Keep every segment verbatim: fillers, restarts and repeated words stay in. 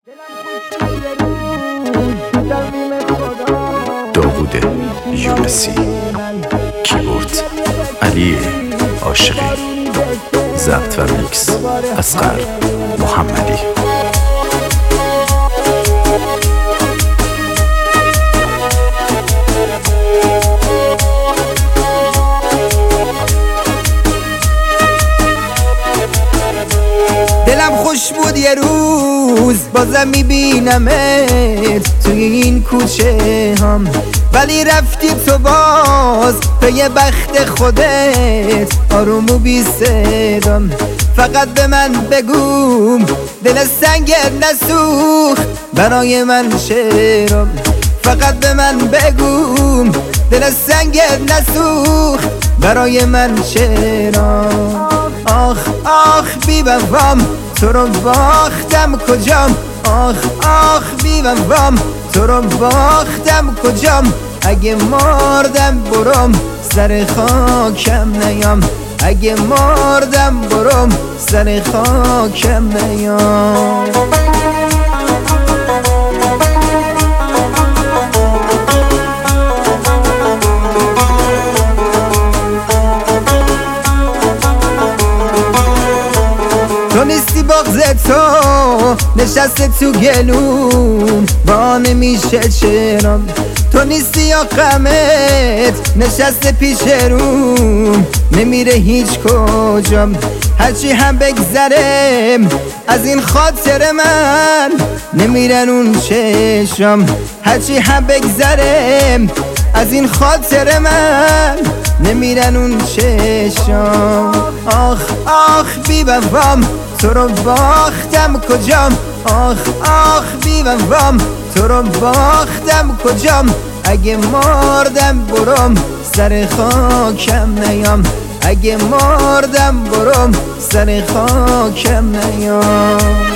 داوود یونسی، کیبورد علی عاشقی، ضبط و میکس اصغر محمدی. دلم خوش بود یه روز بازم میبینمت توی این کوچه هم، ولی رفتی تو باز پی بخت خودت آروم و بی صدام. فقط به من بگوم دل سنگت نسوخت برای من چرا؟ فقط به من بگوم دل سنگت نسوخت برای من چرا؟ آخ آخ بی وفام تو رو باختم کجام، آخ آخ بی وفام تو رو باختم کجام. اگه مردم برم سر خاکم نیام، اگه مردم برم سر خاکم نیام. تو نیستی بغض تو نشسته تو گلوم با نمیشه چرا؟ تو نیستی یا غمت نشسته پیش روم نمیره هیچ کجام. هرچی هم بگذرم از این خاطر من نمیرن اون چشم، هرچی هم بگذرم از این خاطر من نمیرن اون چشم. آخ آخ بی وفام تو رو باختم کجام، آخ آخ بی وفام تو رو باختم کجام. اگه مردم برم سر خاکم نیام، اگه مردم برم سر خاکم نیام.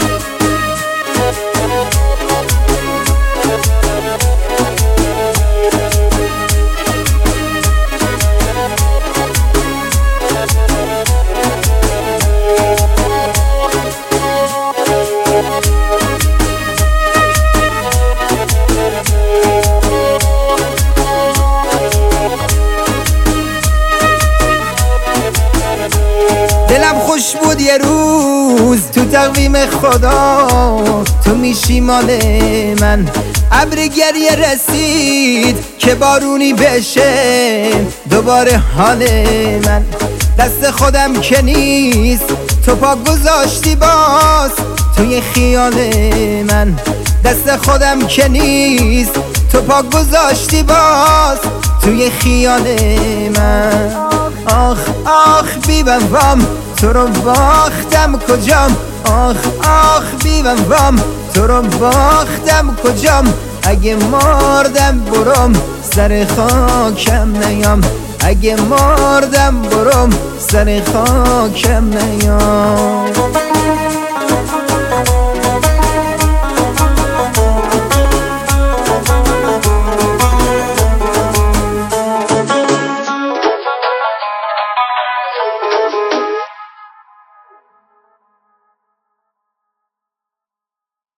دلم خوش بود یه روز تو تقویم خدا تو میشی مال من. ابر گریه رسید که بارونی بشه دوباره حال من. دست خودم که نیست تو پا گذاشتی باز توی خیال من. دست خودم که نیست تو پا گذاشتی باز توی خیال من. آخ آخ بی وفام تو رو باختم کجام، آخ آخ بی وفام تو رو باختم کجام. اگه مردم برم سر خاکم نیام، اگه مردم برم سر خاکم نیام.